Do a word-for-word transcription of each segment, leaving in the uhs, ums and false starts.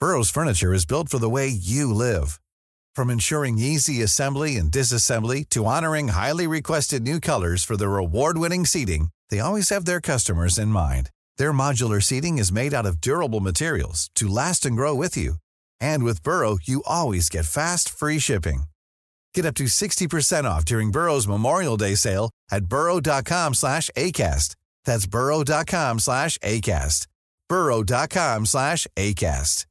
Burrow's furniture is built for the way you live. From ensuring easy assembly and disassembly to honoring highly requested new colors for their award-winning seating, they always have their customers in mind. Their modular seating is made out of durable materials to last and grow with you. And with Burrow, you always get fast, free shipping. Get up to sixty percent off during Burrow's Memorial Day sale at burrow.com slash ACAST. That's burrow.com slash ACAST. burrow.com slash ACAST.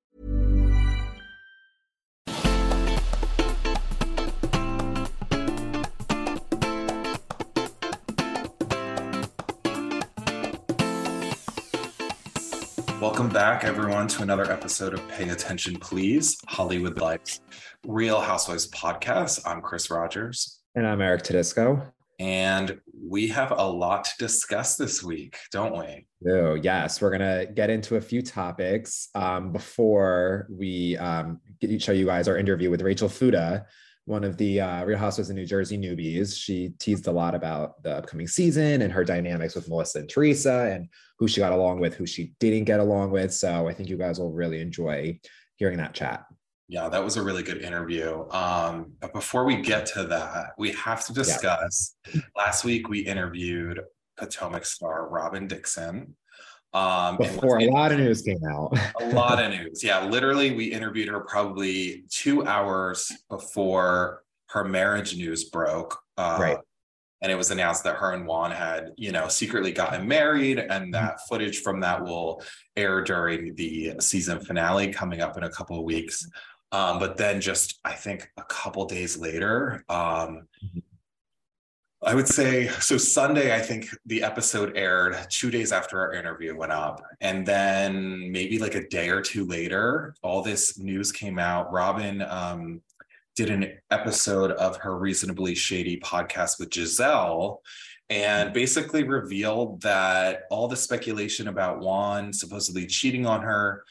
Welcome back, everyone, to another episode of Pay Attention Please, Hollywood Life's Real Housewives podcast. I'm Chris Rogers. And I'm Eric Tedesco. And we have a lot to discuss this week, don't we? Oh, yes. We're going to get into a few topics um, before we um, show you guys our interview with Rachel Fuda, one of the uh, Real Housewives of New Jersey newbies. She teased a lot about the upcoming season and her dynamics with Melissa and Teresa and who she got along with, who she didn't get along with. So I think you guys will really enjoy hearing that chat. Yeah, that was a really good interview. Um, but before we get to that, we have to discuss, yeah. Last week we interviewed Potomac star Robyn Dixon. Um, Before a lot of news came out. a lot of news. Yeah, literally we interviewed her probably two hours before her marriage news broke. Uh, right. And it was announced that her and Juan had, you know, secretly gotten married, and that footage from that will air during the season finale coming up in a couple of weeks. Um, but then just, I think a couple days later, um, I would say, so Sunday, I think the episode aired two days after our interview went up. And then maybe like a day or two later, all this news came out. Robyn um, did an episode of her Reasonably Shady podcast with Giselle and basically revealed that all the speculation about Juan supposedly cheating on her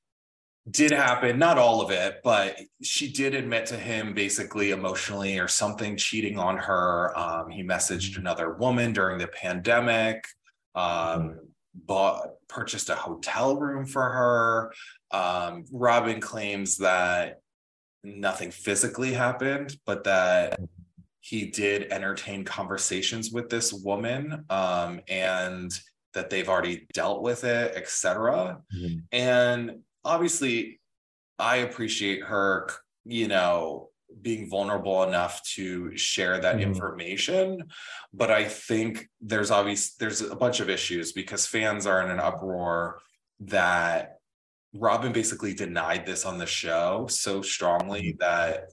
did happen. Not all of it, but she did admit to him basically emotionally or something cheating on her. Um, he messaged another woman during the pandemic, um, bought, purchased a hotel room for her. Um, Robyn claims that nothing physically happened, but that he did entertain conversations with this woman um, and that they've already dealt with it, et cetera. Mm-hmm. And obviously, I appreciate her, you know, being vulnerable enough to share that mm-hmm. information. But I think there's obvious there's a bunch of issues because fans are in an uproar that Robyn basically denied this on the show so strongly that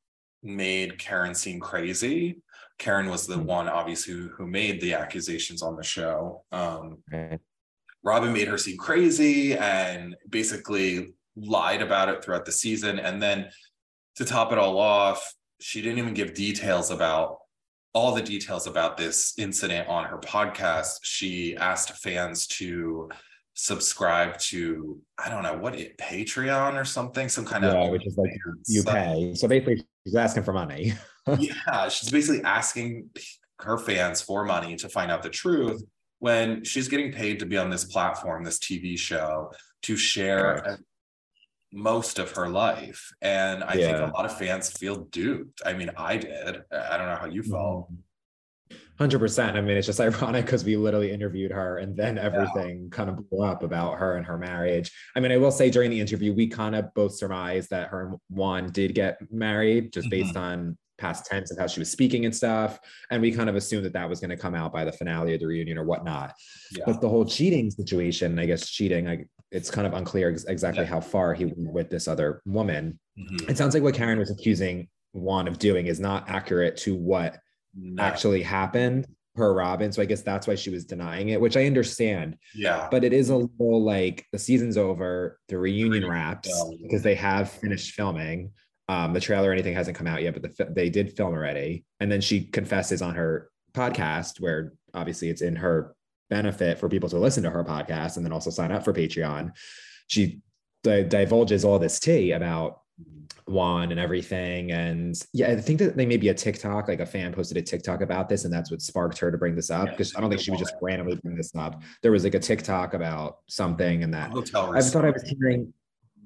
made Karen seem crazy. Karen was the mm-hmm. one, obviously, who, who made the accusations on the show. Um, okay. Robyn made her seem crazy and basically lied about it throughout the season. And then to top it all off, she didn't even give details about all the details about this incident on her podcast. She asked fans to subscribe to, I don't know, what it, Patreon or something, some kind yeah, of... which is like you pay. So basically she's asking for money. Yeah, she's basically asking her fans for money to find out the truth, when she's getting paid to be on this platform, this T V show, to share right. most of her life. And I yeah. think a lot of fans feel duped. I mean, I did. I don't know how you felt. one hundred percent. I mean, it's just ironic because we literally interviewed her and then everything yeah. kind of blew up about her and her marriage. I mean, I will say during the interview, we kind of both surmised that her and Juan did get married just mm-hmm. based on past tense of how she was speaking and stuff. And we kind of assumed that that was going to come out by the finale of the reunion or whatnot. Yeah. But the whole cheating situation, I guess cheating, I, it's kind of unclear ex- exactly yeah. how far he went with this other woman. Mm-hmm. It sounds like what Karen was accusing Juan of doing is not accurate to what no. actually happened per Robyn. So I guess that's why she was denying it, which I understand. Yeah. But it is a little like the season's over, the reunion wraps because they have finished filming. Um, the trailer or anything hasn't come out yet, but the, they did film already. And then she confesses on her podcast, where obviously it's in her benefit for people to listen to her podcast and then also sign up for Patreon. She di- divulges all this tea about Juan and everything. And yeah, I think that they may be a TikTok, like a fan posted a TikTok about this, and that's what sparked her to bring this up. Because yeah, I don't think she would just randomly bring this up. There was like a TikTok about something, and that I thought I was hearing.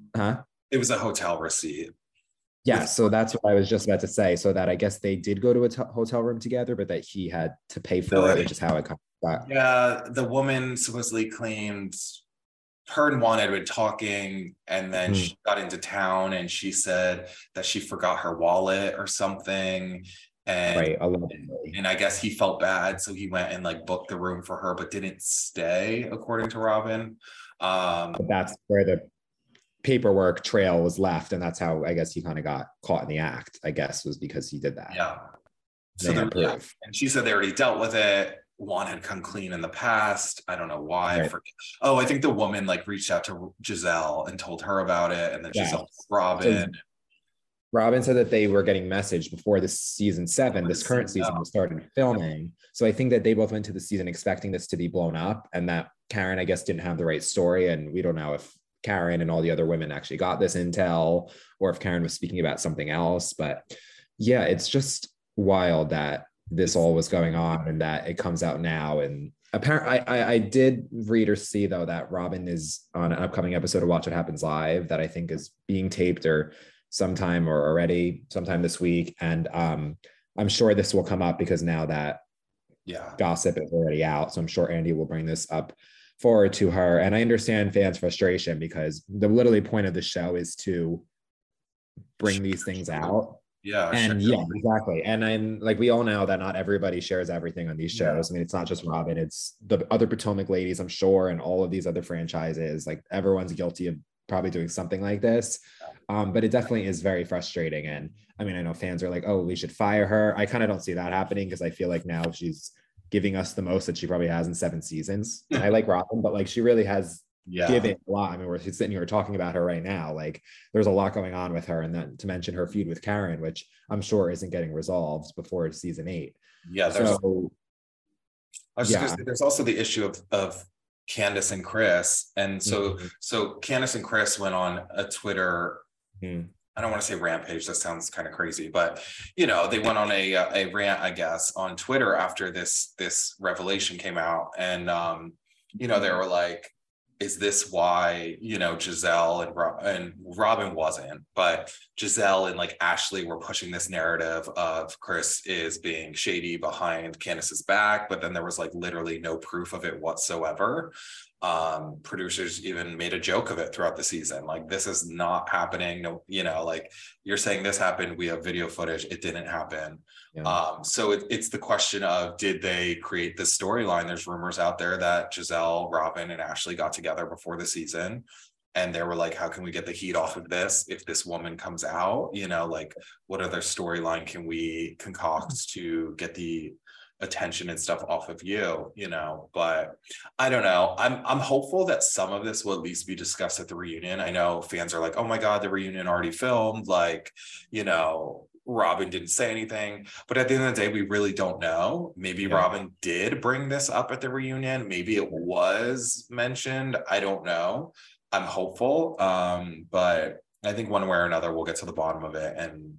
Huh? It was a hotel receipt. Yeah, With, so that's what I was just about to say. So that I guess they did go to a t- hotel room together, but that he had to pay for so, it, which is how it kind of got. yeah, the woman supposedly claimed her and Juan had been talking, and then Hmm. she got into town and she said that she forgot her wallet or something. And, Right, allegedly. and I guess he felt bad, so he went and like booked the room for her, but didn't stay, according to Robin. Um, But that's where the paperwork trail was left, and that's how I guess he kind of got caught in the act. I guess was because he did that. yeah. They So had there, yeah. proof. And she said they already dealt with it. Juan had come clean in the past. I don't know why. I Right. forget. Oh, I think the woman like reached out to Giselle and told her about it, and then Yeah. Giselle told Robin. So Robin said that they were getting messaged before this season seven, Oh, this I current see. season Oh. was started filming. So I think that they both went to the season expecting this to be blown up, and that Karen, I guess, didn't have the right story. And we don't know if Karen and all the other women actually got this intel, or if Karen was speaking about something else. But yeah, it's just wild that this all was going on and that it comes out now. And apparently, I, I, I did read or see though that Robin is on an upcoming episode of Watch What Happens Live that I think is being taped or sometime or already sometime this week. And um, I'm sure this will come up because now that Yeah. gossip is already out. So I'm sure Andy will bring this up forward to her. And I understand fans' frustration because the literally point of the show is to bring these things out. Yeah. And sure. yeah, exactly. And I'm like, we all know that not everybody shares everything on these Yeah. shows. I mean, it's not just Robin, it's the other Potomac ladies, I'm sure, and all of these other franchises. Like everyone's guilty of probably doing something like this. Um, but it definitely is very frustrating. And I mean, I know fans are like, oh, we should fire her. I kind of don't see that happening because I feel like now she's giving us the most that she probably has in seven seasons. And I like Robin, but like she really has Yeah. given a lot. I mean, we're sitting here talking about her right now. Like there's a lot going on with her. And then to mention her feud with Karen, which I'm sure isn't getting resolved before season eight. Yeah. There's, So I was just yeah. gonna say, there's also the issue of, of Candace and Chris. And so, Mhm. so Candace and Chris went on a Twitter, Mhm. I don't want to say rampage, that sounds kind of crazy, but you know, they went on a a rant, I guess, on Twitter after this this revelation came out. And um, you know, they were like, is this why, you know, Giselle and Rob, and Robin wasn't, but Giselle and like Ashley were pushing this narrative of Chris is being shady behind Candace's back, but then there was like literally no proof of it whatsoever. Um, producers even made a joke of it throughout the season. Like, this is not happening. No, you know, like you're saying this happened. We have video footage. It didn't happen. Yeah. Um, so it, it's the question of, did they create this storyline? There's rumors out there that Giselle, Robin, and Ashley got together before the season. And they were like, how can we get the heat off of this if this woman comes out? You know, like, what other storyline can we concoct to get the attention and stuff off of you, you know? But I don't know. I'm I'm hopeful that some of this will at least be discussed at the reunion. I know fans are like, oh my God, the reunion already filmed. Like, you know, Robin didn't say anything. But at the end of the day, we really don't know. Maybe Yeah. Robin did bring this up at the reunion. Maybe it was mentioned. I don't know. I'm hopeful. Um, but I think one way or another, we'll get to the bottom of it, and,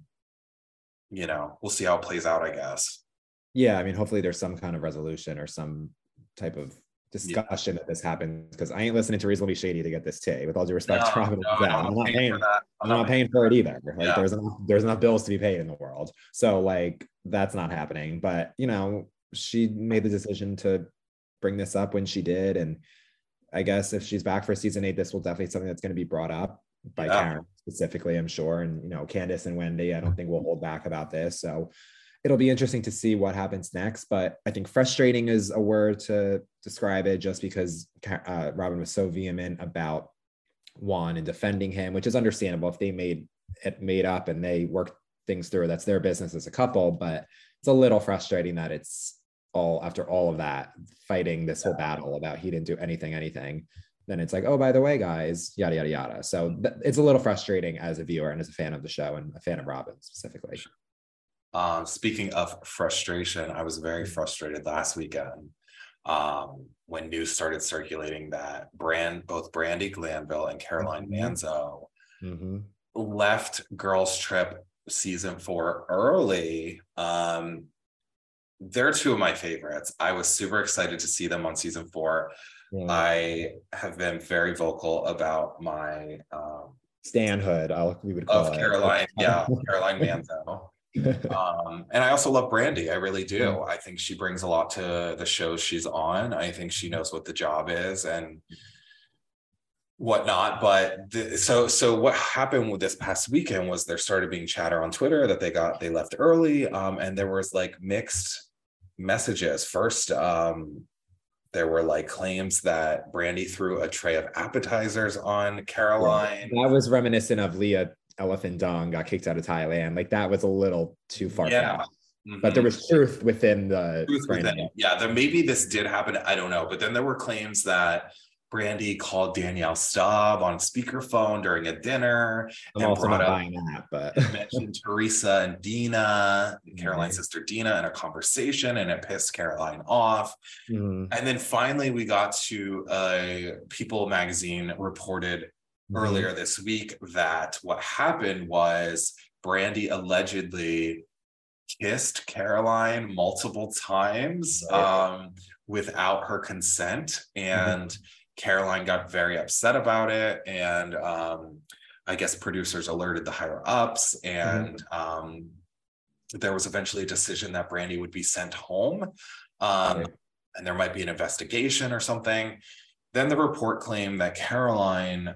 you know, we'll see how it plays out, I guess. Yeah, I mean, hopefully there's some kind of resolution or some type of discussion that this happens, because I ain't listening to Reasonably Shady to get this tea. With all due respect to No, Robin no, and Giselle, I'm I'm not not paying paying. for that. I'm not paying for it either. Like Yeah. there's enough, there's enough bills to be paid in the world. So like that's not happening. But you know, she made the decision to bring this up when she did, and I guess if she's back for season eight, this will definitely be something that's going to be brought up by Yeah. Karen specifically, I'm sure. And you know, Candace and Wendy, I don't think will hold back about this. So it'll be interesting to see what happens next. But I think frustrating is a word to describe it, just because uh, Robin was so vehement about Juan and defending him, which is understandable if they made it made up and they worked things through. That's their business as a couple. But it's a little frustrating that it's all after all of that fighting this whole battle about he didn't do anything, anything. Then it's like, oh, by the way, guys, yada, yada, yada. So th- it's a little frustrating as a viewer and as a fan of the show and a fan of Robin specifically. Um, speaking of frustration, I was very frustrated last weekend um, when news started circulating that brand both Brandy Glanville and Caroline Mhm. Manzo Mm-hmm. left Girls Trip season four early. Um, they're two of my favorites. I was super excited to see them on season four. Yeah. I have been very vocal about my um, Stanhood, I'll, we would call of it. Caroline. Yeah, Caroline Manzo. Um, and I also love Brandi. I really do. Yeah. I think she brings a lot to the shows she's on. I think she knows what the job is and whatnot. But the, so so what happened with this past weekend was there started being chatter on Twitter that they got they left early. Um, and there was like mixed messages. First, um, there were like claims that Brandi threw a tray of appetizers on Caroline. Yeah. That was reminiscent of Leah Elephant Dung got kicked out of Thailand. Like that was a little too far Yeah. fetched. Mm-hmm. But there was truth within the truth within, yeah, then maybe this did happen. I don't know. But then there were claims that Brandi called Danielle Staub on speakerphone during a dinner. I'm also not buying that, but mentioned Teresa and Dina, Caroline's mm-hmm. sister Dina, in a conversation, and it pissed Caroline off. Mm-hmm. And then finally, we got to a People magazine reported mm-hmm. earlier this week that what happened was Brandi allegedly kissed Caroline multiple times um, without her consent, and mm-hmm. Caroline got very upset about it, and um, I guess producers alerted the higher ups, and mm-hmm. um, there was eventually a decision that Brandi would be sent home, um, right. and there might be an investigation or something. Then the report claimed that Caroline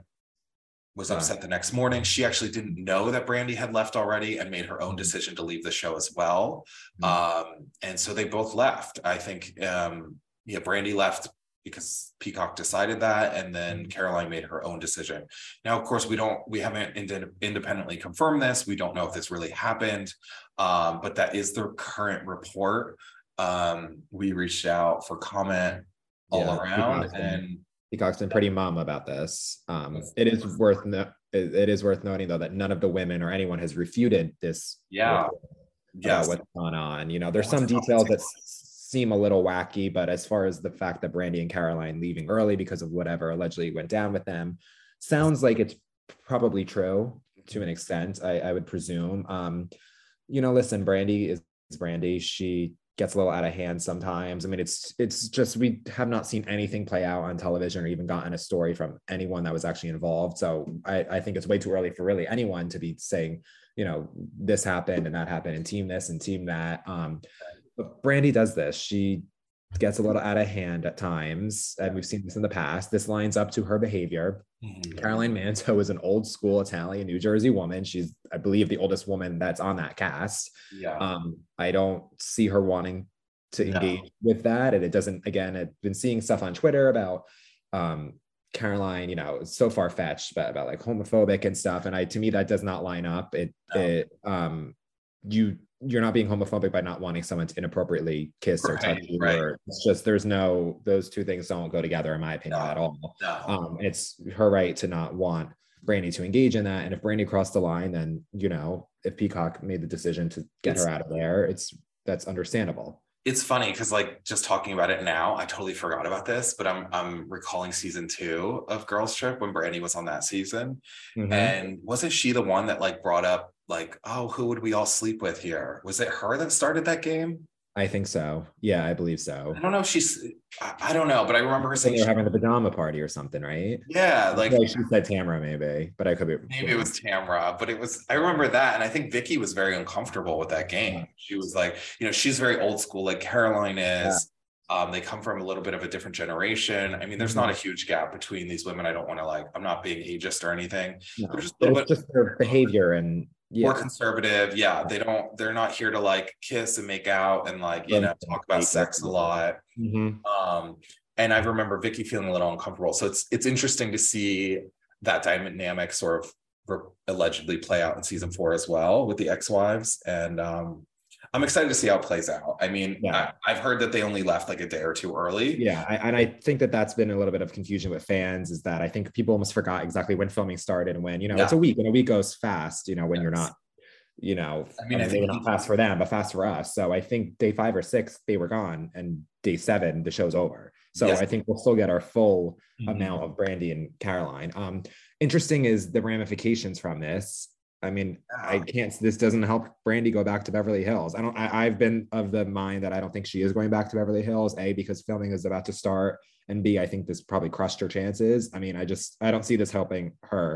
was upset the next morning. She actually didn't know that Brandi had left already and made her own decision to leave the show as well. Mm-hmm. Um, and so they both left. I think, um, yeah, Brandi left because Peacock decided that, and then Caroline made her own decision. Now, of course, we don't, we haven't ind- independently confirmed this. We don't know if this really happened, um, but that is the current report. Um, we reached out for comment all yeah, around, Peacock's and been, Peacock's been pretty mum about this. Um, it is worth no- it, it is worth noting though that none of the women or anyone has refuted this. Yeah, yeah, what's going on? You know, there's some details that seem a little wacky, but as far as the fact that Brandi and Caroline leaving early because of whatever allegedly went down with them, sounds like it's probably true to an extent, I, I would presume. Um, you know, listen, Brandi is Brandi. She gets a little out of hand sometimes. I mean, it's it's just, we have not seen anything play out on television or even gotten a story from anyone that was actually involved. So I, I think it's way too early for really anyone to be saying, you know, this happened and that happened and team this and team that. Um, But Brandi does this. She gets a little out of hand at times, and we've seen this in the past. This lines up to her behavior. Mm-hmm. Caroline Manzo is an old school Italian New Jersey woman. She's, I believe, the oldest woman that's on that cast. Yeah. Um, I don't see her wanting to engage no. with that. And it doesn't, again, I've been seeing stuff on Twitter about um, Caroline, you know, so far fetched, but about like homophobic and stuff. And I, to me, that does not line up. It, no. it, um, you, you're not being homophobic by not wanting someone to inappropriately kiss right, or touch you. Right. Or it's just, there's no, those two things don't go together in my opinion no, at all. No. Um, it's her right to not want Brandi to engage in that. And if Brandi crossed the line, then, you know, if Peacock made the decision to get it's, her out of there, it's, that's understandable. It's funny because like just talking about it now, I totally forgot about this, but I'm I'm recalling season two of Girls Trip when Brandi was on that season. Mm-hmm. And wasn't she the one that like brought up like, oh, who would we all sleep with here? Was it her that started that game? I think so. Yeah, I believe so. I don't know if she's, I, I don't know, but I remember her saying they were she, having a pajama party or something, right? Yeah, like, like she said Tamra maybe, but I could be. Maybe it was Tamra, but it was, I remember that. And I think Vicky was very uncomfortable with that game. She was like, you know, she's very old school, like Caroline is. Yeah. Um, they come from a little bit of a different generation. I mean, there's mm-hmm. not a huge gap between these women. I don't want to like, I'm not being ageist or anything. No, just, a little bit, just their behavior and yeah. more conservative. Yeah. They don't, they're not here to like kiss and make out and like, you know, talk about sex a lot. Mm-hmm. Um, and I remember Vicky feeling a little uncomfortable. So it's, it's interesting to see that dynamic sort of re- allegedly play out in season four as well with the ex-wives. And um, I'm excited to see how it plays out. I mean, yeah. I, I've heard that they only left like a day or two early. Yeah. I, and I think that that's been a little bit of confusion with fans, is that I think people almost forgot exactly when filming started and when, you know, yeah. it's a week and a week goes fast, you know, when yes. you're not, you know, I mean, I, I think not fast for them, but fast for us. So I think day five or six, they were gone, and day seven, the show's over. So yes. I think we'll still get our full mm-hmm. amount of Brandi and Caroline. Um, interesting is the ramifications from this. I mean, I can't, this doesn't help Brandi go back to Beverly Hills. I don't, I, I've been of the mind that I don't think she is going back to Beverly Hills, A, because filming is about to start, and B, I think this probably crushed her chances. I mean, I just, I don't see this helping her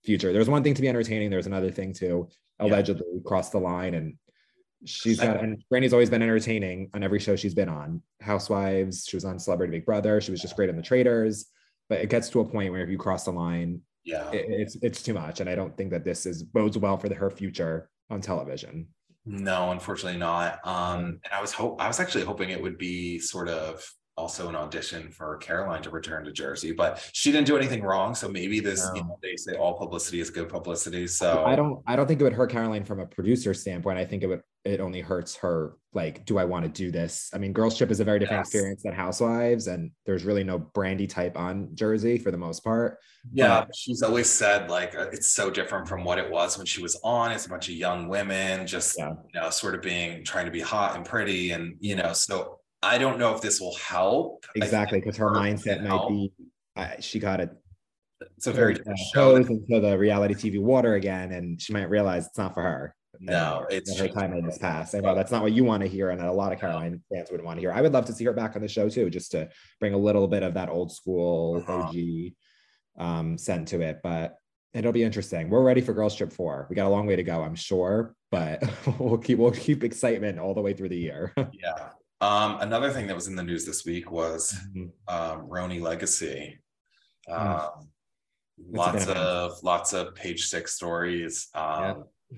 future. There's one thing to be entertaining. There's another thing to allegedly yeah. cross the line. And she's got, and Brandy's always been entertaining on every show she's been on. Housewives, she was on Celebrity Big Brother. She was just great on The Traitors. But it gets to a point where if you cross the line, yeah, it, it's it's too much. And I don't think that this is bodes well for the, her future on television. No, unfortunately not. Um, and I was hope I was actually hoping it would be sort of also an audition for Caroline to return to Jersey, but she didn't do anything wrong. So maybe this, no. you know, they say all publicity is good publicity. So I don't, I don't think it would hurt Caroline from a producer standpoint. I think it would, it only hurts her. Like, do I want to do this? I mean, Girls Trip is a very different yes. experience than Housewives, and there's really no Brandy type on Jersey for the most part. Yeah, but she's always said like it's so different from what it was when she was on. It's a bunch of young women just yeah. you know, sort of being trying to be hot and pretty, and you know, so. I don't know if this will help. Exactly, because her mindset might help. be, uh, she got it. It's a very different show. Into the reality T V water again, and she might realize it's not for her. No, it's her time has passed. I know that's not what you want to hear, and a lot of Caroline fans would want to hear. I would love to see her back on the show too, just to bring a little bit of that old school uh-huh. O G um, scent to it. But it'll be interesting. We're ready for Girls Trip four. We got a long way to go, I'm sure, but we'll keep we'll keep excitement all the way through the year. Yeah. Um, another thing that was in the news this week was um, RHONY Legacy. Um, mm. Lots of lots of page six stories. Um, yeah.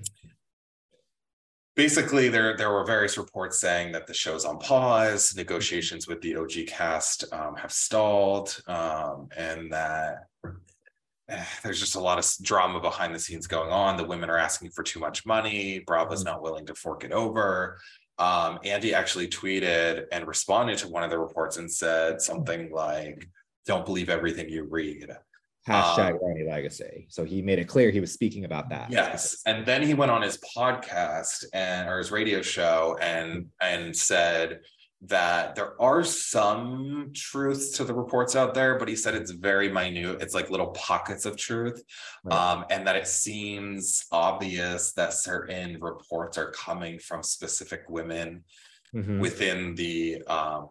Basically, there there were various reports saying that the show's on pause, negotiations with the O G cast um, have stalled, um, and that eh, there's just a lot of drama behind the scenes going on. The women are asking for too much money. Bravo's not willing to fork it over. Um, Andy actually tweeted and responded to one of the reports and said something like, "Don't believe everything you read." Hashtag um, RHONY Legacy. So he made it clear he was speaking about that. Yes. And then he went on his podcast and or his radio show and and said that there are some truths to the reports out there, but he said it's very minute. It's like little pockets of truth. Right. Um, and that it seems obvious that certain reports are coming from specific women mm-hmm. within the um,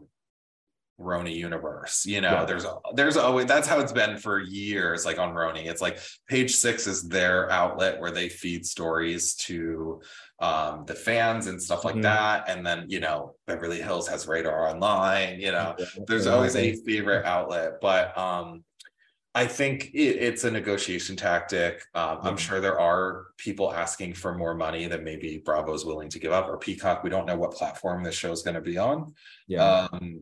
RHONY universe. You know, yeah. there's there's always, that's how it's been for years, like on RHONY. It's like Page Six is their outlet where they feed stories to um the fans and stuff like mm-hmm. that, and then you know Beverly Hills has Radar Online. You know, yeah. there's always a favorite outlet, but um I think it, it's a negotiation tactic. um, mm-hmm. I'm sure there are people asking for more money than maybe Bravo's willing to give up, or Peacock. We don't know what platform this show is going to be on. Yeah. um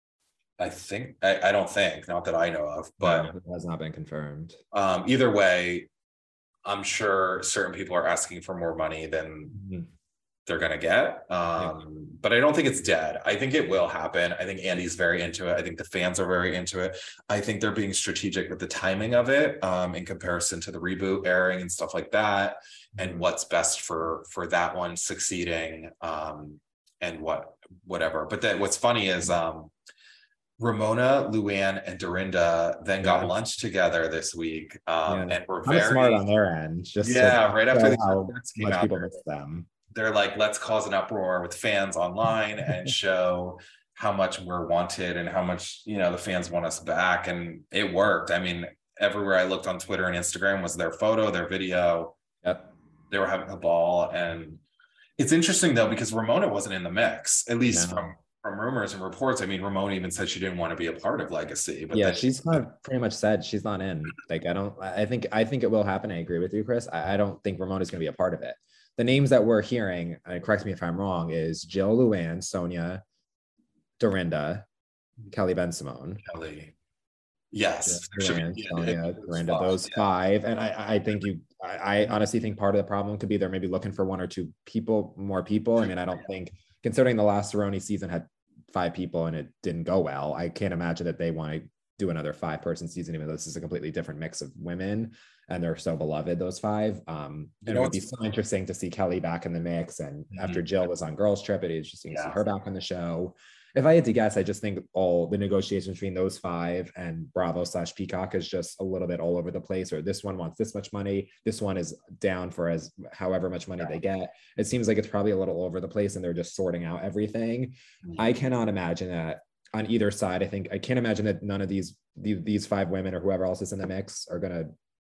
I think I, I don't think, not that I know of, but no, it has not been confirmed. Um, either way, I'm sure certain people are asking for more money than mm-hmm. they're gonna get. Um, yeah. But I don't think it's dead. I think it will happen. I think Andy's very into it. I think the fans are very into it. I think they're being strategic with the timing of it, um, in comparison to the reboot airing and stuff like that, and what's best for for that one succeeding, um, and what whatever. But then what's funny is um. Ramona, Luann, and Dorinda then got yeah. lunch together this week, um, yeah. and we're very smart on their end. Just yeah, right after the reports came out, people miss them. They're like, let's cause an uproar with fans online and show how much we're wanted and how much you know the fans want us back, and it worked. I mean, everywhere I looked on Twitter and Instagram was their photo, their video. Yep, they were having a ball, and it's interesting though because Ramona wasn't in the mix, at least no. from. From rumors and reports. I mean, Ramona even said she didn't want to be a part of Legacy, but yeah, she's kind of pretty much said she's not in. Like, I don't, I think, I think it will happen. I agree with you, Chris. I, I don't think Ramona's going to be a part of it. The names that we're hearing, and correct me if I'm wrong, is Jill, Luann, Sonia, Dorinda, Kelly Bensimon. Kelly. Yes. Yeah, Luann, be, Sonia, yeah, Dorinda, those yeah. five. And I, I think you, I, I honestly think part of the problem could be they're maybe looking for one or two people, more people. I mean, I don't think, considering the last RHONY season had five people and it didn't go well, I can't imagine that they want to do another five person season, even though this is a completely different mix of women and they're so beloved, those five. Um, and it would be so interesting to see Kelly back in the mix. And mm-hmm. after Jill was on Girls Trip, it is interesting yeah. to see her back on the show. If I had to guess, I just think all the negotiations between those five and Bravo slash Peacock is just a little bit all over the place, or this one wants this much money, this one is down for as however much money yeah. they get. It seems like it's probably a little all over the place and they're just sorting out everything. Mm-hmm. I cannot imagine that on either side. I think I can't imagine that none of these, these, these five women or whoever else is in the mix are going to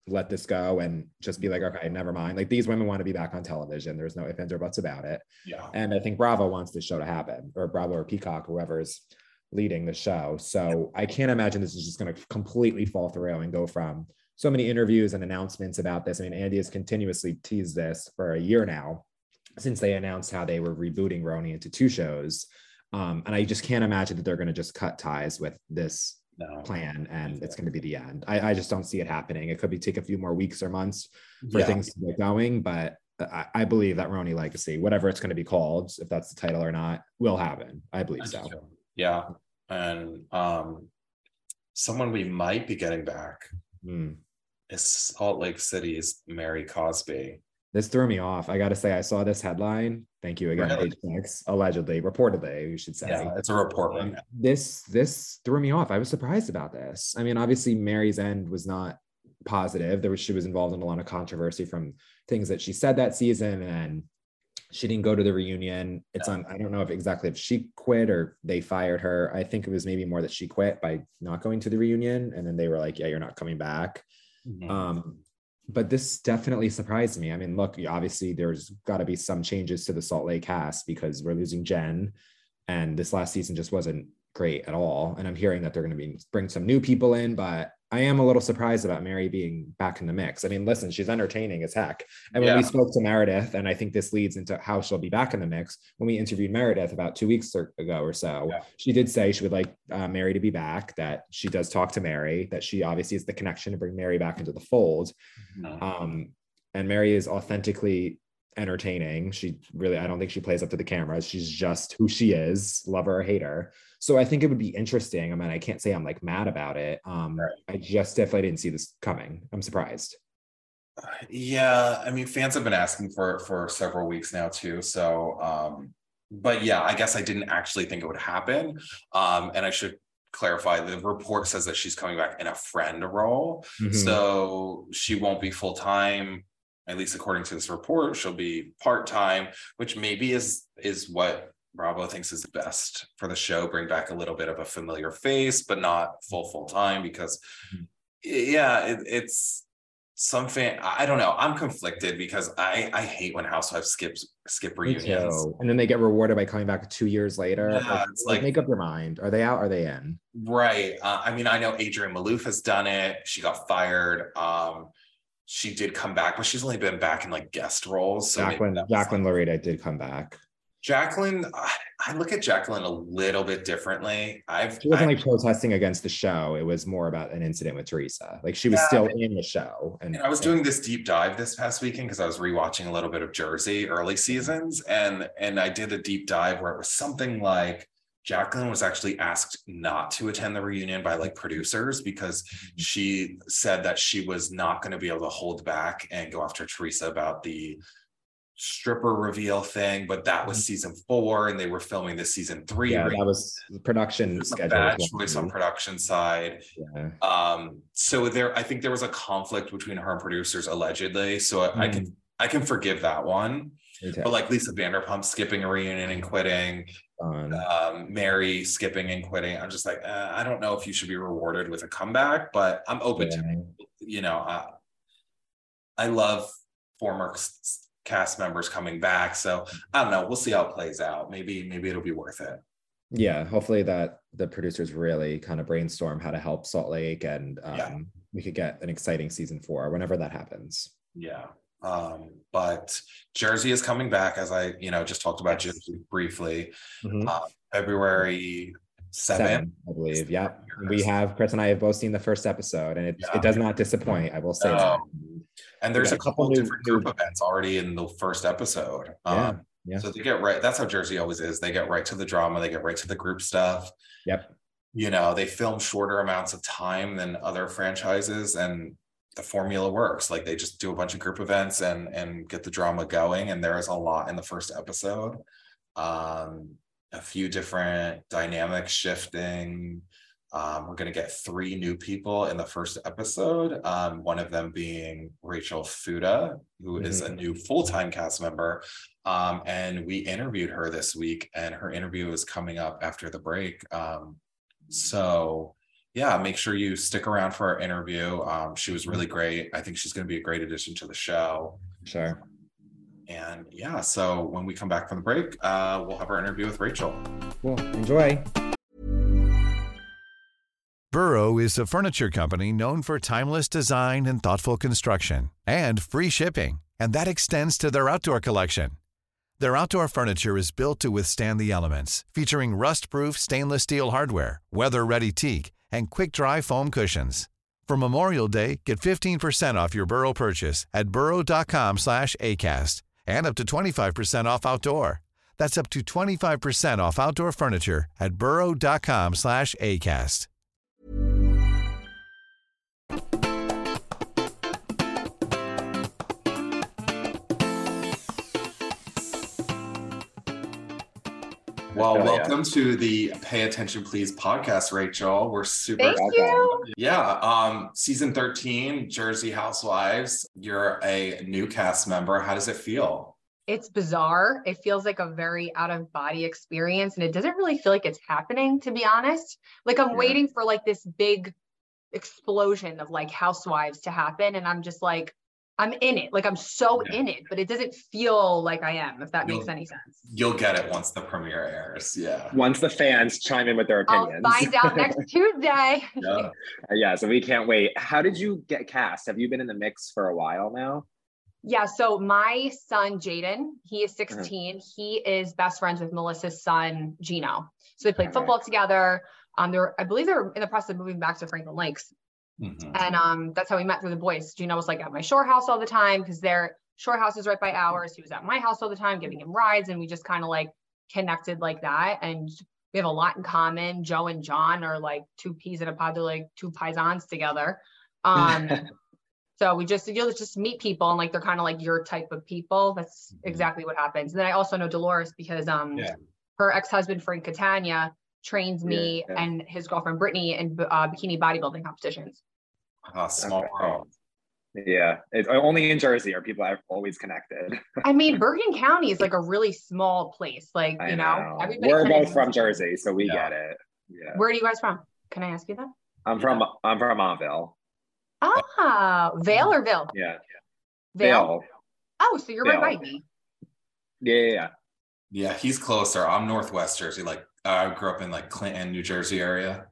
let this go and just be like, okay, never mind. Like these women want to be back on television. There's no ifs, ands, or buts about it. Yeah. And I think Bravo wants this show to happen, or Bravo or Peacock, whoever's leading the show. So I can't imagine this is just going to completely fall through and go from so many interviews and announcements about this. I mean, Andy has continuously teased this for a year now, since they announced how they were rebooting RHONY into two shows. Um, and I just can't imagine that they're going to just cut ties with this no. plan and it's going to be the end. I, I just don't see it happening. It could be take a few more weeks or months for yeah. things to get going, but I, I believe that RHONY Legacy, whatever it's going to be called, if that's the title or not, will happen. I believe so. Yeah. And um, someone we might be getting back mm. is Salt Lake City's Mary Cosby. This threw me off. I got to say, I saw this headline. Thank you again, really? Page Six. Allegedly, reportedly, you should say. Yeah, it's a report right now. This this threw me off. I was surprised about this. I mean, obviously, Mary's end was not positive. There was she was involved in a lot of controversy from things that she said that season, and she didn't go to the reunion. It's yeah. on. I don't know if exactly if she quit or they fired her. I think it was maybe more that she quit by not going to the reunion, and then they were like, "Yeah, you're not coming back." Mm-hmm. Um, But this definitely surprised me. I mean, look, obviously there's got to be some changes to the Salt Lake cast because we're losing Jen, and this last season just wasn't great at all. And I'm hearing that they're going to be bring some new people in, but I am a little surprised about Mary being back in the mix. I mean, listen, she's entertaining as heck. And when yeah. we spoke to Meredith, and I think this leads into how she'll be back in the mix, when we interviewed Meredith about two weeks ago or so, yeah. she did say she would like uh, Mary to be back, that she does talk to Mary, that she obviously is the connection to bring Mary back into the fold. Mm-hmm. Um, and Mary is authentically entertaining. She really, I don't think she plays up to the cameras. She's just who she is, love her or hate her. So I think it would be interesting. I mean, I can't say I'm like mad about it. Um, right. I just definitely didn't see this coming. I'm surprised. Yeah, I mean, fans have been asking for for several weeks now too. So, um, but yeah, I guess I didn't actually think it would happen. Um, and I should clarify, the report says that she's coming back in a friend role. Mm-hmm. So she won't be full time. At least according to this report, she'll be part time, which maybe is is what Bravo thinks is best for the show. Bring back a little bit of a familiar face, but not full full time, because mm-hmm. yeah, it, it's some fan. I don't know. I'm conflicted because I I hate when housewives skips skip reunions, and then they get rewarded by coming back two years later. Yeah, like, it's like, make up your mind. Are they out? Are they in? Right. Uh, I mean, I know Adrienne Maloof has done it. She got fired. Um, she did come back, but she's only been back in like guest roles. So Jacqueline Jacqueline like, Laurita did come back. Jacqueline, I look at Jacqueline a little bit differently. I've she wasn't I've, like protesting against the show. It was more about an incident with Teresa. Like she was yeah, still in the show. And, and I was and, doing this deep dive this past weekend because I was rewatching a little bit of Jersey early seasons, and and I did a deep dive where it was something like Jacqueline was actually asked not to attend the reunion by like producers because mm-hmm. she said that she was not going to be able to hold back and go after Teresa about the stripper reveal thing, but that was season four and they were filming this season three. Yeah, that was the production schedule. Bad choice on production side. Yeah. Um, so there, I think there was a conflict between her and producers allegedly. So mm. I can I can forgive that one. Okay. But like Lisa Vanderpump skipping a reunion and quitting, um, um, Mary skipping and quitting, I'm just like, uh, I don't know if you should be rewarded with a comeback, but I'm open yeah. to, you know, uh, I love former cast members coming back, so I don't know, we'll see how it plays out. Maybe maybe it'll be worth it. Yeah, hopefully that the producers really kind of brainstorm how to help Salt Lake, and um, yeah. we could get an exciting season four whenever that happens. Yeah, um, but Jersey is coming back, as I you know just talked about yes. Jersey briefly. Mm-hmm. uh, February seventh, Seven, I believe. Yeah, we have Chris and I have both seen the first episode, and it yeah. it does not disappoint. I will say. No. And there's a couple, couple different new, group events already in the first episode. Yeah, um, yeah. So they get right. That's how Jersey always is. They get right to the drama. They get right to the group stuff. Yep. You know, they film shorter amounts of time than other franchises, and the formula works. Like they just do a bunch of group events and and get the drama going. And there is a lot in the first episode. Um, a few different dynamics shifting. Um, we're going to get three new people in the first episode. Um, one of them being Rachel Fuda, who mm-hmm. is a new full-time cast member. Um, and we interviewed her this week, and her interview is coming up after the break. Um, so yeah, make sure you stick around for our interview. Um, she was really great. I think she's going to be a great addition to the show. Sure. And yeah, so when we come back from the break, uh, we'll have our interview with Rachel. Cool. Enjoy. Burrow is a furniture company known for timeless design and thoughtful construction and free shipping, and that extends to their outdoor collection. Their outdoor furniture is built to withstand the elements, featuring rust-proof stainless steel hardware, weather-ready teak, and quick-dry foam cushions. For Memorial Day, get fifteen percent off your Burrow purchase at burrow.com slash ACAST and up to twenty-five percent off outdoor. That's up to twenty-five percent off outdoor furniture at burrow.com slash ACAST. Well, Hell yeah. welcome to the Pay Attention Please podcast, Rachel. We're super Thank you. Yeah, um, season thirteen, Jersey Housewives. You're a new cast member. How does it feel? It's bizarre. It feels like a very out of body experience, and it doesn't really feel like it's happening, to be honest. Like I'm Yeah. waiting for like this big explosion of like Housewives to happen, and I'm just like, I'm in it. Like I'm so Yeah. in it, but it doesn't feel like I am, if that makes You'll- any sense. You'll get it once the premiere airs. Yeah. Once the fans chime in with their I'll opinions. find out next Tuesday. Yeah. Yeah, so we can't wait. How did you get cast? Have you been in the mix for a while now? Yeah, so my son, Jaden, he is sixteen. He is best friends with Melissa's son, Gino. So they played Okay. football together. Um, they're, I believe they're in the process of moving back to Franklin Lakes. Mhm. And um, that's how we met through the boys. Gino was like at my shore house all the time because their shore house is right by ours. He was at my house all the time, giving him rides. And we just kind of like connected like that. And we have a lot in common. Joe and John are like two peas in a pod. They're like two paisans together. Um, so we just, you'll just meet people and like, they're kind of like your type of people. That's exactly what happens. And then I also know Dolores because um, Yeah. her ex-husband, Frank Catania, trains me Yeah. and his girlfriend, Brittany, in uh, bikini bodybuilding competitions. Ah, small Okay. world. Yeah, it's only in Jersey are people are always connected. I mean, Bergen County is like a really small place. Like, I you know, know. everybody We're kinda both knows- from Jersey, so we Yeah. get it. Yeah, Where are you guys from? Can I ask you that? I'm from I'm from Montville. Ah, Vale or Ville? Yeah, Vale. Vale. Oh, so you're right Vale. by me. Yeah, yeah, yeah. Yeah, he's closer. I'm Northwest Jersey. Like I grew up in like Clinton, New Jersey area.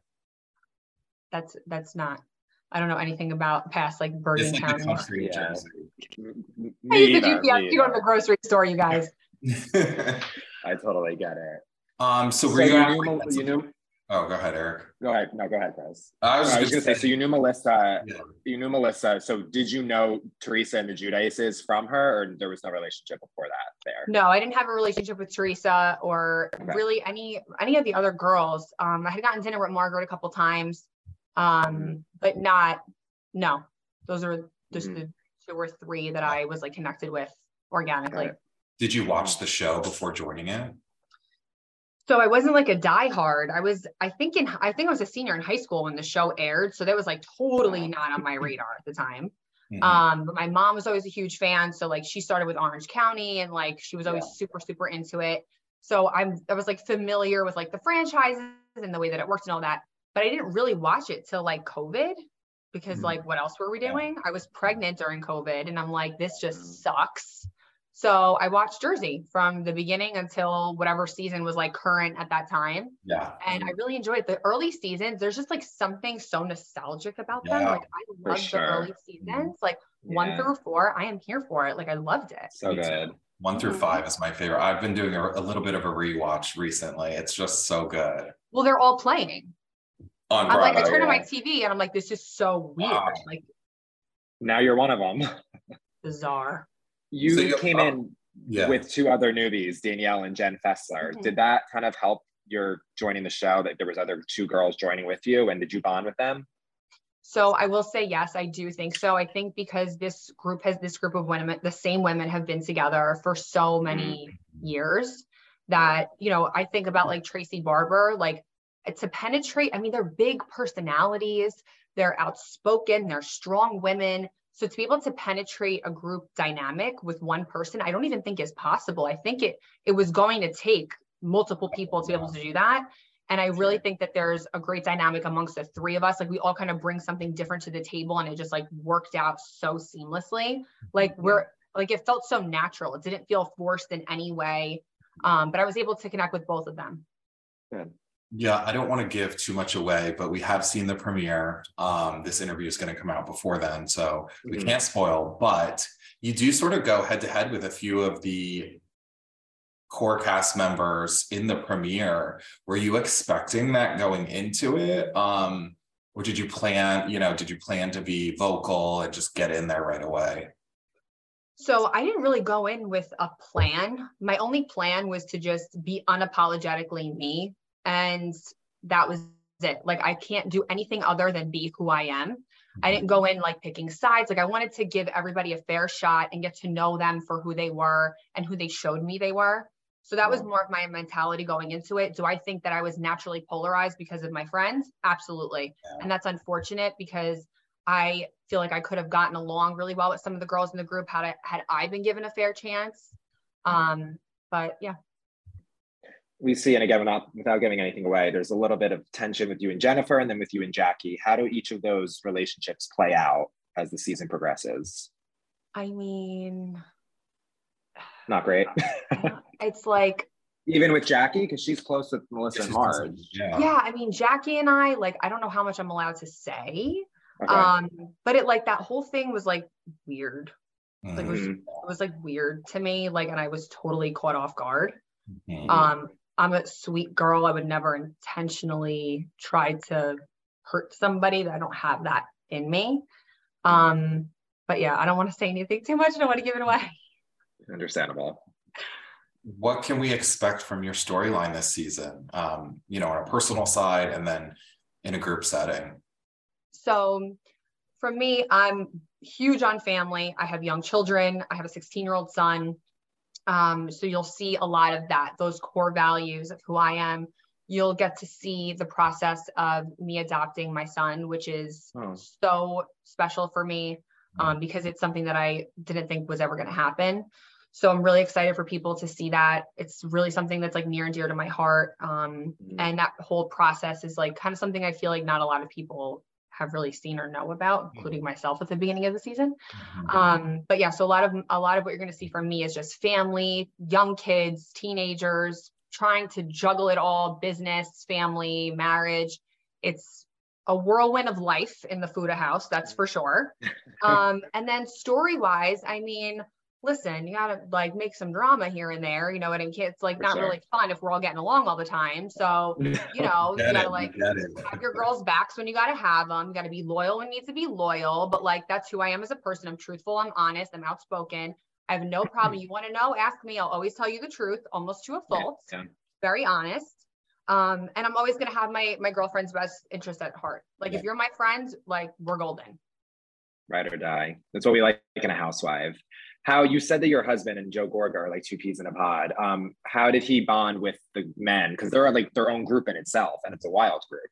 That's that's not. I don't know anything about past like Bergen It's like the County. country of Yeah. Jersey. M- I use the neither, G P S to go to the grocery store, you guys. neither. I totally get it. um, so So were you, you on- knew, Mel- you knew. Oh, go ahead, Eric. Go ahead. No, go ahead, Chris. I was I was just gonna say. So you knew Melissa. Yeah. You knew Melissa. So did you know Teresa and the Giudices from her, or there was no relationship before that there? No, I didn't have a relationship with Teresa or Okay. really any any of the other girls. Um, I had gotten dinner with Margaret a couple times, um, but not. No, those are just Mhm. the two or three that I was like connected with organically. Okay. Did you watch the show before joining it? So I wasn't like a diehard. I was, I think in, I think I was a senior in high school when the show aired. So that was like totally not on my radar at the time. Mhm. Um, but my mom was always a huge fan. So like she started with Orange County and like she was always Yeah. super, super into it. So I'm, I was like familiar with like the franchises and the way that it worked and all that. But I didn't really watch it till like COVID because Mhm. like what else were we Yeah. doing? I was pregnant during COVID and I'm like, this Mhm. just sucks. So I watched Jersey from the beginning until whatever season was like current at that time. Yeah. And I really enjoyed the early seasons. There's just like something so nostalgic about them. Yeah, Like I for love sure. the early seasons, like one Yeah. through four. I am here for it. Like I loved it. So Me too. good. One through Mhm. five is my favorite. I've been doing a, a little bit of a rewatch recently. It's just so good. Well, they're all playing. On I'm like, I Bravo. turn on my yeah. T V and I'm like, this is so weird, Wow. like Now you're one of them. bizarre. You So you- came oh, in Yeah. with two other newbies, Danielle and Jen Fessler. Mhm. Did that kind of help your joining the show? That there was other two girls joining with you, and did you bond with them? So I will say, yes, I do think so. I think because this group has this group of women, the same women have been together for so many years that, you know, I think about like Tracy Barber, like to penetrate, I mean, they're big personalities, they're outspoken, they're strong women. So to be able to penetrate a group dynamic with one person, I don't even think is possible. I think it it was going to take multiple people to be able to do that. And I really think that there's a great dynamic amongst the three of us. Like we all kind of bring something different to the table, and it just like worked out so seamlessly. Like we're like, it felt so natural. It didn't feel forced in any way. Um, but I was able to connect with both of them. Good. Yeah, I don't want to give too much away, but we have seen the premiere. Um, this interview is going to come out before then, so we mm-hmm. can't spoil, but you do sort of go head to head with a few of the core cast members in the premiere. Were you expecting that going into it? Um, or did you plan, you know, did you plan to be vocal and just get in there right away? So I didn't really go in with a plan. My only plan was to just be unapologetically me. And that was it. Like, I can't do anything other than be who I am. I didn't go in like picking sides. Like I wanted to give everybody a fair shot and get to know them for who they were and who they showed me they were. So that was more of my mentality going into it. Do I think that I was naturally polarized because of my friends? Absolutely. Yeah. And that's unfortunate because I feel like I could have gotten along really well with some of the girls in the group had I, had I been given a fair chance. Um, but yeah. We see, and again, without, without giving anything away, there's a little bit of tension with you and Jennifer, and then with you and Jackie. How do each of those relationships play out as the season progresses? I mean... Not great. It's like... Even with Jackie, because she's close with Melissa and Marge. Yeah. yeah, I mean, Jackie and I, like, I don't know how much I'm allowed to say. Okay. Um, but it, like, that whole thing was, like, weird. Mm-hmm. Like, it was, it was, like, weird to me, like, and I was totally caught off guard. Mm-hmm. Um, I'm a sweet girl. I would never intentionally try to hurt somebody. I don't have that in me. Um, but yeah, I don't want to say anything too much. I don't want to give it away. Understandable. What can we expect from your storyline this season? Um, you know, on a personal side and then in a group setting. So for me, I'm huge on family. I have young children. I have a sixteen year old son. Um, so you'll see a lot of that, those core values of who I am. You'll get to see the process of me adopting my son, which is oh. so special for me um, because it's something that I didn't think was ever going to happen. So I'm really excited for people to see that. It's really something that's like near and dear to my heart. Um, mm-hmm. And that whole process is like kind of something I feel like not a lot of people have really seen or know about, including myself at the beginning of the season. Mm-hmm. Um, but yeah, so a lot of, a lot of what you're going to see from me is just family, young kids, teenagers, trying to juggle it all, business, family, marriage. It's a whirlwind of life in the Fuda house, that's for sure. Um, and then story-wise, I mean, listen, you gotta like make some drama here and there, you know, and it's like for not sure. really fun if we're all getting along all the time. So, you know, you gotta it, like have your girls' backs when you gotta have them. You gotta be loyal when you need to be loyal. But like, that's who I am as a person. I'm truthful, I'm honest, I'm outspoken. I have no problem. You want to know, ask me. I'll always tell you the truth, almost to a fault. Yeah. Very honest. Um, and I'm always gonna have my my girlfriend's best interest at heart. Like yeah. if you're my friend, like we're golden. Ride or die. That's what we like in a housewife. How you said that your husband and Joe Gorga are like two peas in a pod. Um, how did he bond with the men? Because they're like their own group in itself, and it's a wild group.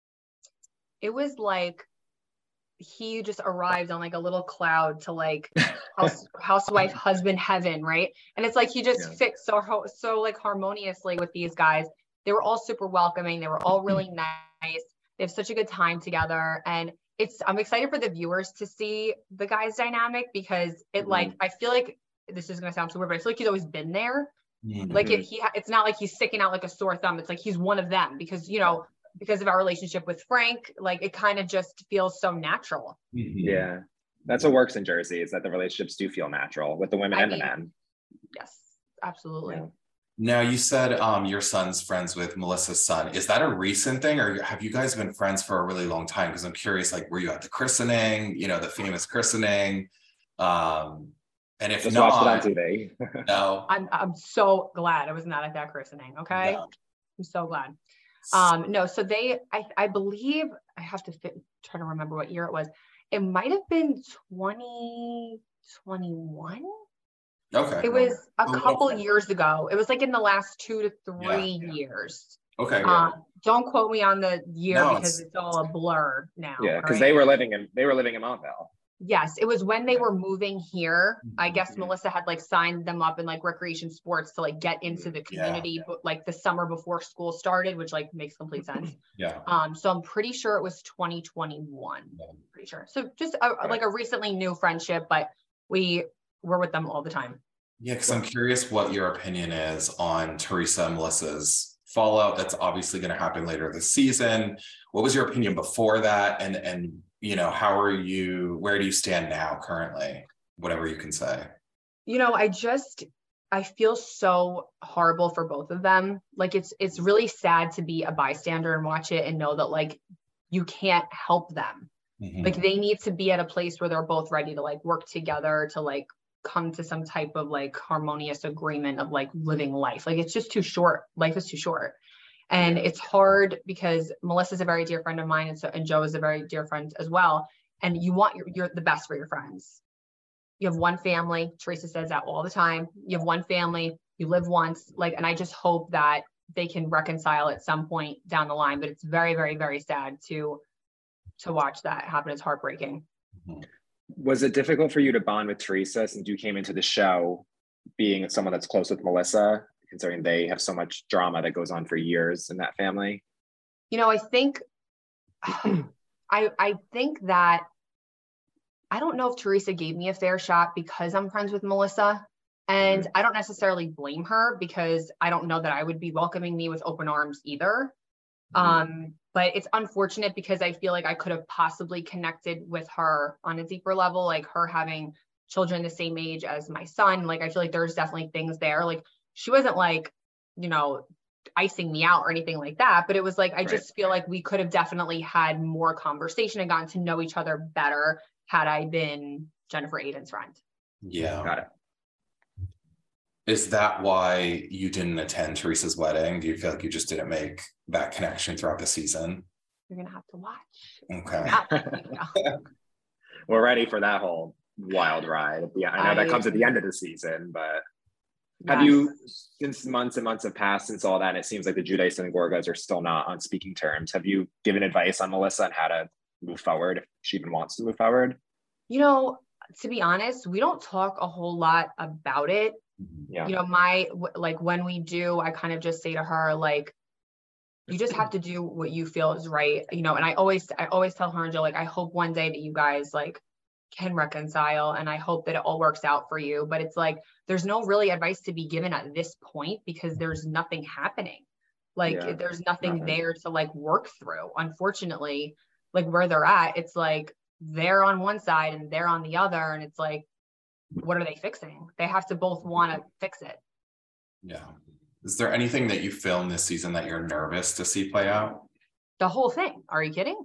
It was like he just arrived on like a little cloud to like house, housewife husband heaven, right? And it's like he just yeah. fit so so like harmoniously with these guys. They were all super welcoming. They were all really nice. They have such a good time together, and it's, I'm excited for the viewers to see the guys' dynamic because it mm-hmm. like, I feel like this is going to sound so weird, but I feel like he's always been there. Mm-hmm. Like it, he, it's not like he's sticking out like a sore thumb. It's like, he's one of them because, you know, because of our relationship with Frank, like it kind of just feels so natural. Mm-hmm. Yeah. That's what works in Jersey is that the relationships do feel natural with the women I and mean, the men. Yes, absolutely. Yeah. Now you said um, your son's friends with Melissa's son. Is that a recent thing or have you guys been friends for a really long time? Because I'm curious, like, were you at the christening, you know, the famous christening? Um, and if Just not, watched it on T V. no. I'm, I'm so glad I was not at that christening. Okay. No. I'm so glad. Um, no, so they, I, I believe I have to fit, try to remember what year it was. It might've been twenty twenty-one. Okay. It was a oh, couple okay. years ago. It was like in the last two to three yeah. years. Okay. Um, don't quote me on the year no, because it's, it's all a blur now. Yeah, because right? they were living in they were living in Montville. Yes, it was when they were moving here. I guess mm-hmm. Melissa had like signed them up in like recreation sports to like get into the community, yeah. but like the summer before school started, which like makes complete sense. Yeah. Um. So I'm pretty sure it was twenty twenty-one. Yeah. Pretty sure. So just a, right. like a recently new friendship, but we were with them all the time. Yeah, because I'm curious what your opinion is on Teresa and Melissa's fallout. That's obviously going to happen later this season. What was your opinion before that? And and you know, how are you, where do you stand now currently? Whatever you can say. You know, I just, I feel so horrible for both of them. Like it's, it's really sad to be a bystander and watch it and know that like, you can't help them. Mm-hmm. Like they need to be at a place where they're both ready to like work together to like come to some type of like harmonious agreement of like living life. Like it's just too short. Life is too short. And it's hard because Melissa's a very dear friend of mine. And so, and Joe is a very dear friend as well. And you want your, you're the best for your friends. You have one family. Teresa says that all the time. You have one family, you live once, like, and I just hope that they can reconcile at some point down the line, but it's very, very, very sad to, to watch that happen. It's heartbreaking. Was it difficult for you to bond with Teresa since you came into the show being someone that's close with Melissa, considering they have so much drama that goes on for years in that family? You know, I think, I I think that, I don't know if Teresa gave me a fair shot because I'm friends with Melissa. And mm-hmm. I don't necessarily blame her because I don't know that I would be welcoming me with open arms either. Mm-hmm. Um, but it's unfortunate because I feel like I could have possibly connected with her on a deeper level, like her having children the same age as my son. Like, I feel like there's definitely things there. Like, she wasn't like, you know, icing me out or anything like that. But it was like, I right. just feel like we could have definitely had more conversation and gotten to know each other better had I been Jennifer Aydin's friend. Yeah. Got it. Is that why you didn't attend Teresa's wedding? Do you feel like you just didn't make that connection throughout the season? You're going to have to watch. Okay. We're ready for that whole wild ride. Yeah, I know I, that comes at the end of the season, but have yes. you, since months and months have passed since all that, and it seems like the Giudice and the Gorgas are still not on speaking terms, have you given advice on Melissa on how to move forward, if she even wants to move forward? You know, to be honest, we don't talk a whole lot about it. Yeah. You know, my, like when we do, I kind of just say to her, like, you just have to do what you feel is right. You know, and I always, I always tell her and Joe, like, I hope one day that you guys like can reconcile and I hope that it all works out for you. But it's like, there's no really advice to be given at this point because there's nothing happening. Like yeah. there's nothing, nothing there to like work through. Unfortunately, like where they're at, it's like they're on one side and they're on the other. And it's like, what are they fixing? They have to both want to fix it. Yeah. Is there anything that you filmed this season that you're nervous to see play out? The whole thing. Are you kidding?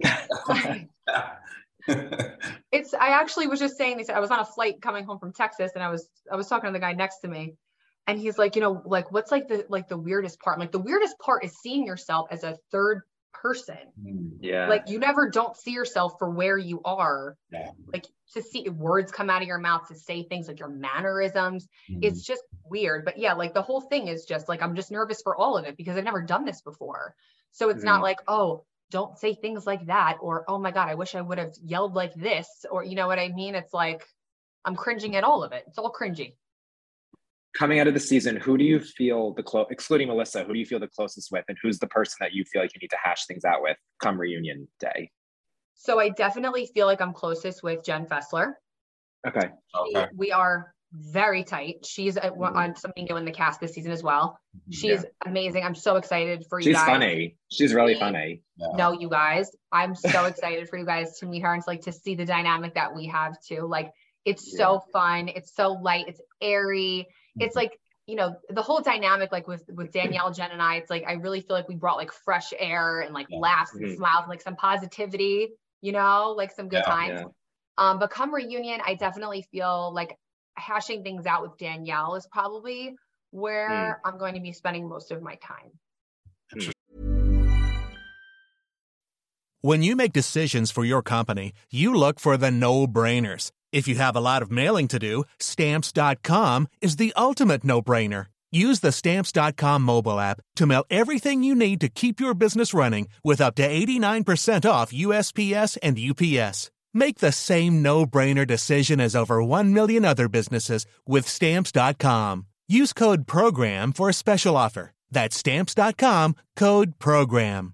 It's, I actually was just saying this, I was on a flight coming home from Texas and I was, I was talking to the guy next to me and he's like, you know, like, what's like the, like the weirdest part? I'm like, the weirdest part is seeing yourself as a third person. Yeah. Like you never don't see yourself for where you are. Yeah. Like to see words come out of your mouth, to say things like your mannerisms. Mm-hmm. It's just weird. But yeah, like the whole thing is just like, I'm just nervous for all of it because I've never done this before. So it's mm-hmm. not like, oh, don't say things like that. Or, oh my God, I wish I would have yelled like this. Or, you know what I mean? It's like, I'm cringing at all of it. It's all cringy. Coming out of the season, who do you feel the close, excluding Melissa, who do you feel the closest with? And who's the person that you feel like you need to hash things out with come reunion day? So I definitely feel like I'm closest with Jen Fessler. Okay. okay. We, we are very tight. She's a, mm-hmm. on something new in the cast this season as well. She's yeah. amazing. I'm so excited for you She's guys. She's funny. She's really funny. Yeah. No, you guys, I'm so excited for you guys to meet her and to like to see the dynamic that we have too. Like it's yeah. so fun. It's so light. It's airy. It's like, you know, the whole dynamic, like with, with Danielle, Jen and I, it's like, I really feel like we brought like fresh air and like yeah. laughs and mm-hmm. smiles, and, like some positivity, you know, like some good yeah, times. Yeah. Um, but come reunion, I definitely feel like hashing things out with Danielle is probably where mm. I'm going to be spending most of my time. When you make decisions for your company, you look for the no-brainers. If you have a lot of mailing to do, Stamps dot com is the ultimate no-brainer. Use the Stamps dot com mobile app to mail everything you need to keep your business running with up to eighty-nine percent off U S P S and U P S. Make the same no-brainer decision as over one million other businesses with Stamps dot com. Use code PROGRAM for a special offer. That's Stamps dot com, code PROGRAM.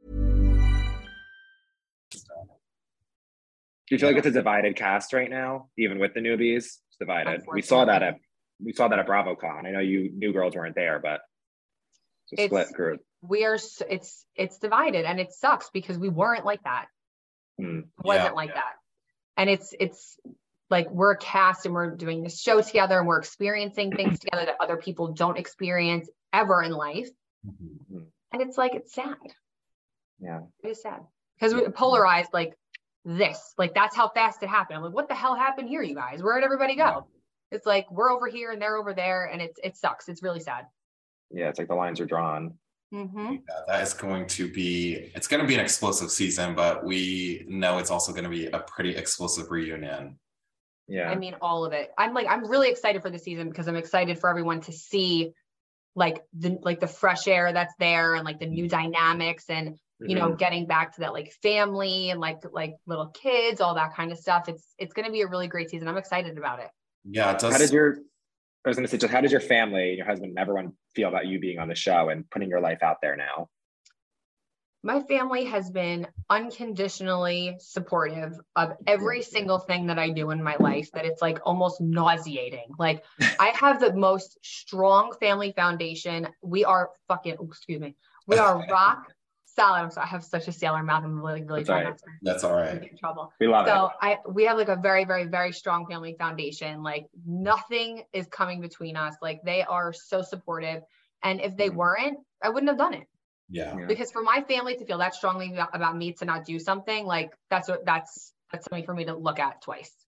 Do you feel like it's a divided cast right now, even with the newbies? It's divided. We saw that at we saw that at BravoCon. I know you new girls weren't there, but it's a It's- split group. We are, s- it's, it's divided, and it sucks because we weren't like that. Hmm. It wasn't Yeah. like that. And it's, it's like, we're a cast and we're doing this show together and we're experiencing things together that other people don't experience ever in life. Mhm. And it's like, it's sad. Yeah. It is sad because we're polarized like this, like that's how fast it happened. I'm like, what the hell happened here, you guys? Where'd everybody go? It's like, we're over here and they're over there. And it's, it sucks. It's really sad. Yeah, it's like the lines are drawn. Mm-hmm. Yeah, that is going to be, it's going to be an explosive season, but we know it's also going to be a pretty explosive reunion. Yeah. I mean, all of it. I'm like, I'm really excited for the season because I'm excited for everyone to see like the, like the fresh air that's there and like the new dynamics and, you know, Mhm. getting back to that like family and like, like little kids, all that kind of stuff. It's, it's going to be a really great season. I'm excited about it. Yeah, it does. How did your I was gonna say, just how does your family, your husband, and everyone feel about you being on the show and putting your life out there now? My family has been unconditionally supportive of every single thing that I do in my life, that it's like almost nauseating. Like I have the most strong family foundation. We are fucking, oh, excuse me. We are rock solid. I'm sorry, I have such a sailor mouth. I'm really, really That's trying right. not to That's all right. get in trouble. We love So it. I, we have like a very, very, very strong family foundation. Like nothing is coming between us. Like they are so supportive. And if they Mhm. weren't, I wouldn't have done it. Yeah. Yeah. Because for my family to feel that strongly about, about me to not do something, like that's what that's that's something for me to look at twice.